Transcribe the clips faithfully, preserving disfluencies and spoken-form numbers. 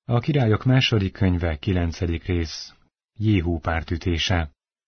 A Királyok második könyve, kilencedik rész. Jéhú pártütése.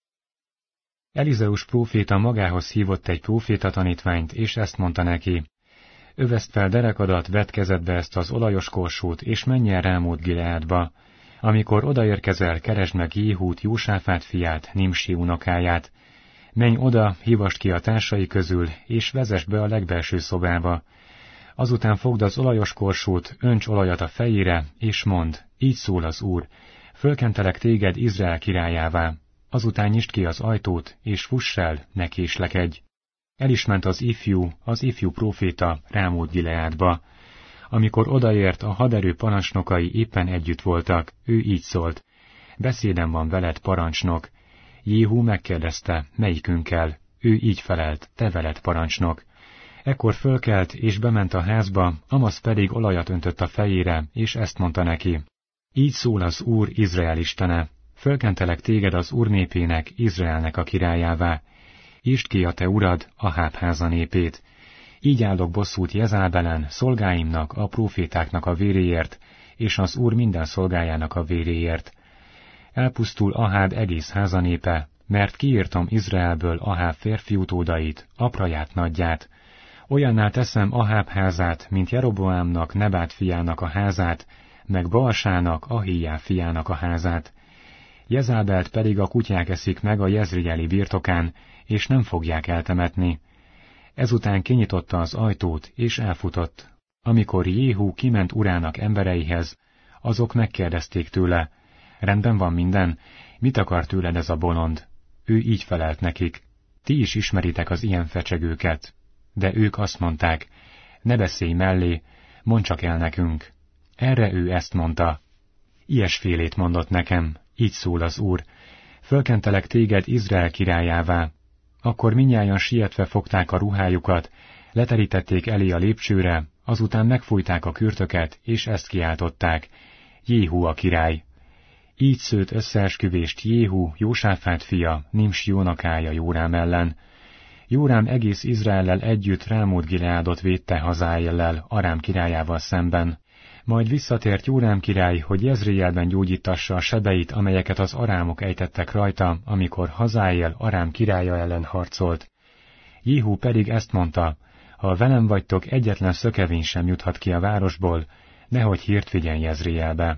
Elizeus próféta magához hívott egy próféta tanítványt, és ezt mondta neki: Öveszd fel derekadat, vedd kezedbe ezt az olajos korsót, és menj el Rámót Gileádba. Amikor odaérkezel, keresd meg Jéhút, Jósáfát fiát, Nimsi unokáját. Menj oda, hívasd ki a társai közül, és vezesd be a legbelső szobába. Azután fogd az olajos korsót, önts olajat a fejére, és mondd: így szól az Úr, fölkentelek téged Izrael királyává. Azután nyisd ki az ajtót, és fuss el, ne késlekedj. El is ment az ifjú, az ifjú próféta Rámót Gileádba. Amikor odaért, a haderő parancsnokai éppen együtt voltak, ő így szólt: beszédem van veled, parancsnok. Jéhú megkérdezte, melyikünkkel? Ő így felelt, te veled, parancsnok. Ekkor fölkelt, és bement a házba, Amasz pedig olajat öntött a fejére, és ezt mondta neki: így szól az Úr, Izrael istene, fölkentelek téged az Úr népének, Izraelnek a királyává. Isd ki a te urad, Aháb háza népét. Így állok bosszút Jezábelen, szolgáimnak, a prófétáknak a véréért, és az Úr minden szolgájának a véréért. Elpusztul Aháb egész háza népe, mert kiírtom Izraelből Aháb férfi utódait, apraját nagyját. Olyanná teszem Aháb házát, mint Jeroboámnak, Nebát fiának a házát, meg Baalsának, Ahijá fiának a házát. Jezábelt pedig a kutyák eszik meg a jezreeli birtokán, és nem fogják eltemetni. Ezután kinyitotta az ajtót, és elfutott. Amikor Jéhú kiment urának embereihez, azok megkérdezték tőle: rendben van minden, mit akar tőled ez a bolond? Ő így felelt nekik: ti is ismeritek az ilyen fecsegőket. De ők azt mondták: ne beszélj mellé, mondd csak el nekünk. Erre ő ezt mondta: ilyesfélét mondott nekem, így szól az Úr, fölkentelek téged Izrael királyává. Akkor mindnyájan sietve fogták a ruhájukat, leterítették elé a lépcsőre, azután megfújták a kürtöket, és ezt kiáltották: Jéhú a király. Így szőtt összeesküvést Jéhú, Jósáfát fia, Nimsi unokája Jórám ellen. Jórám egész Izraellel együtt Rámót Gileádot védte Hazáéllel, Arám királyával szemben. Majd visszatért Jórám király, hogy Jezreelben gyógyítassa a sebeit, amelyeket az arámok ejtettek rajta, amikor Hazáél Arám királya ellen harcolt. Jéhú pedig ezt mondta: ha velem vagytok, egyetlen szökevény sem juthat ki a városból, nehogy hírt vigyen Jezreelbe.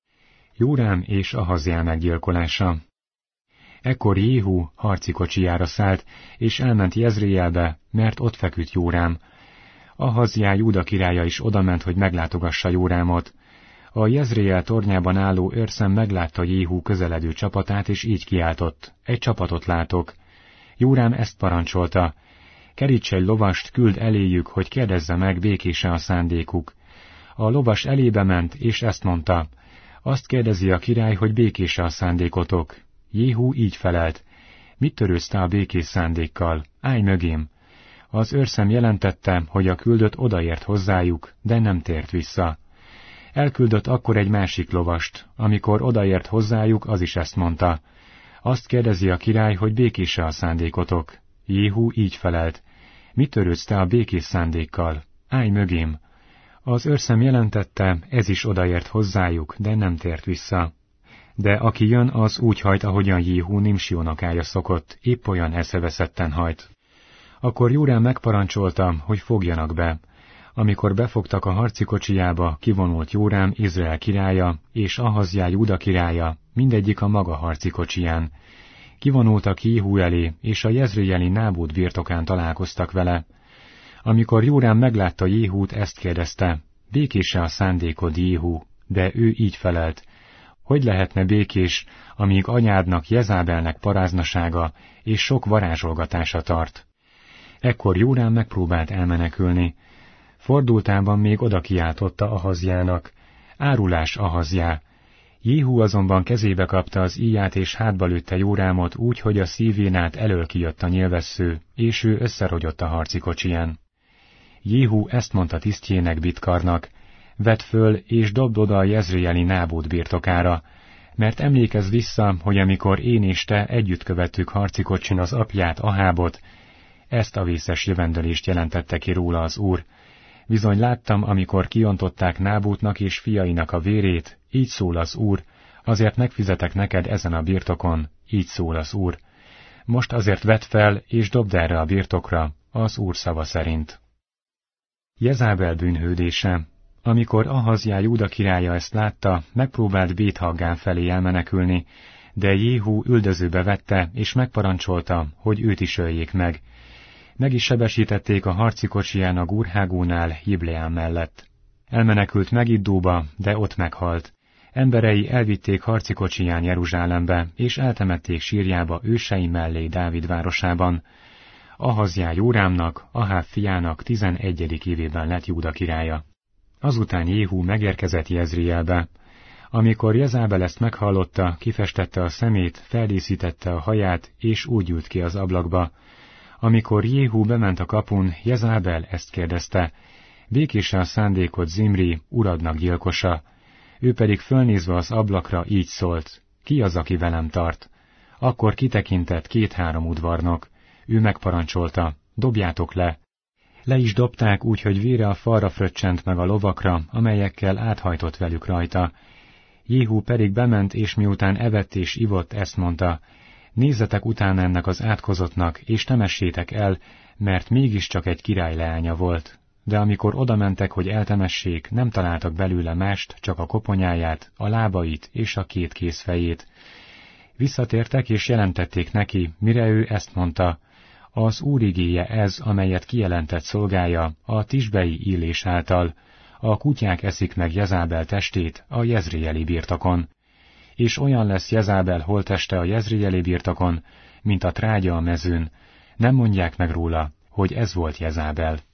Jórám és Ahazjá meggyilkolása. Ekkor Jéhú harci kocsijára szállt, és elment Jezreelbe, mert ott feküdt Jórám. Ahazjá Júda királya is odament, hogy meglátogassa Jórámot. A Jezreel tornyában álló őrszem meglátta Jéhú közeledő csapatát, és így kiáltott: egy csapatot látok. Jórám ezt parancsolta: keríts egy lovast, küld eléjük, hogy kérdezze meg, békése a szándékuk. A lovas elébe ment, és ezt mondta: azt kérdezi a király, hogy békése a szándékotok. Jéhú így felelt: mit törődsz te a békés szándékkal? Állj mögém! Az őrszem jelentette, hogy a küldött odaért hozzájuk, de nem tért vissza. Elküldött akkor egy másik lovast, amikor odaért hozzájuk, az is ezt mondta: azt kérdezi a király, hogy békése a szándékotok. Jéhú így felelt: mit törődsz te a békés szándékkal? Állj mögém! Az őrszem jelentette, ez is odaért hozzájuk, de nem tért vissza. De aki jön, az úgy hajt, ahogyan Jéhú Nimsi unokája szokott, épp olyan eszeveszetten hajt. Akkor Jórám megparancsolta, hogy fogjanak be. Amikor befogtak a harci kocsijába, kivonult Jórám, Izrael királya, és Ahazjá Júda királya, mindegyik a maga harci kocsiján. Kivonultak Jéhú elé, és a jezreeli Nábót birtokán találkoztak vele. Amikor Jórám meglátta Jéhút, ezt kérdezte: békése a szándékod, Jéhú? De ő így felelt: hogy lehetne békés, amíg anyádnak, Jezábelnek paráznasága és sok varázsolgatása tart? Ekkor Jórám megpróbált elmenekülni. Fordultában még oda kiáltotta Ahazjának: árulás, Ahazjá! Jéhú azonban kezébe kapta az íját, és hátba lőtte Jórámot úgy, hogy a szívén át elől kijött a nyilvessző, és ő összerogyott a harci kocsiján. Jéhú ezt mondta tisztjének, Bitkarnak: vedd föl, és dobd oda a jezreeli Nábót birtokára, mert emlékezz vissza, hogy amikor én és te együtt követtük harci kocsin az apját, Ahábot, ezt a vészes jövendőlést jelentette ki róla az Úr: Bizony láttam, amikor kiontották Nábútnak és fiainak a vérét, így szól az Úr, azért megfizetek neked ezen a birtokon, így szól az Úr. Most azért vedd fel, és dobd erre a birtokra, az Úr szava szerint. Jezábel bűnhődése. Amikor Ahazjá Júda királya ezt látta, megpróbált Bét-Haggán felé elmenekülni, de Jéhú üldözőbe vette, és megparancsolta, hogy őt is öljék meg. Meg is sebesítették a harci kocsiján a Gurhágónál, Jibleán mellett. Elmenekült Megiddóba, de ott meghalt. Emberei elvitték harci kocsiján Jeruzsálembe, és eltemették sírjába ősei mellé Dávid városában. Ahazjá Jórámnak, Aháb fiának tizenegyedik évében lett Júda királya. Azután Jéhú megérkezett Jezrielbe. Amikor Jezábel ezt meghallotta, kifestette a szemét, feldíszítette a haját, és úgy ült ki az ablakba. Amikor Jéhú bement a kapun, Jezábel ezt kérdezte, békésen szándékot Zimri, uradnak gyilkosa. Ő pedig fölnézve az ablakra így szólt, ki az, aki velem tart? Akkor kitekintett két-három udvarnok. Ő megparancsolta, dobjátok le. Le is dobták úgy, hogy vére a falra fröccsent meg a lovakra, amelyekkel áthajtott velük rajta. Jéhú pedig bement, és miután evett és ivott, ezt mondta, nézzetek utána ennek az átkozottnak, és temessétek el, mert mégiscsak egy király leánya volt. De amikor odamentek, hogy eltemessék, nem találtak belőle mást, csak a koponyáját, a lábait és a két kézfejét. Visszatértek és jelentették neki, mire ő ezt mondta, az Úr igéje ez, amelyet kijelentett szolgája, a tisbei illés által, a kutyák eszik meg Jezábel testét a jezreeli birtokon. És olyan lesz Jezábel holtteste a jezreeli birtokon, mint a trágya a mezőn, nem mondják meg róla, hogy ez volt Jezábel.